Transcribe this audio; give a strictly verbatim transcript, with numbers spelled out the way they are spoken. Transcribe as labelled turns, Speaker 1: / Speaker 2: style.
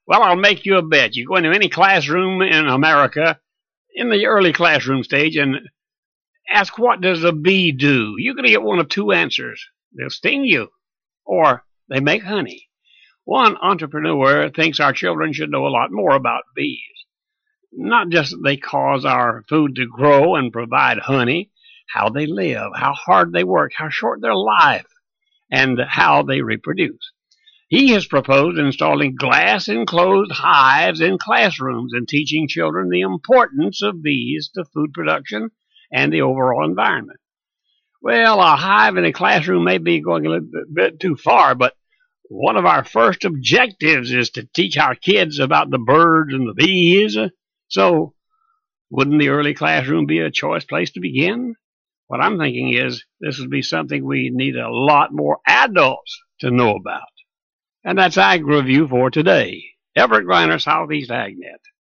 Speaker 1: Well, I'll make you a bet. You go into any classroom in America in the early classroom stage and ask, what does a bee do? You're going to get one of two answers. They'll sting you, or they make honey. One entrepreneur thinks our children should know a lot more about bees. Not just that they cause our food to grow and provide honey, how they live, how hard they work, how short their life, and how they reproduce. He has proposed installing glass-enclosed hives in classrooms and teaching children the importance of bees to food production and the overall environment. Well, a hive in a classroom may be going a little bit too far, but one of our first objectives is to teach our kids about the birds and the bees. So, wouldn't the early classroom be a choice place to begin? What I'm thinking is this would be something we need a lot more adults to know about. And that's Ag Review for today. Everett Griner, Southeast AgNet.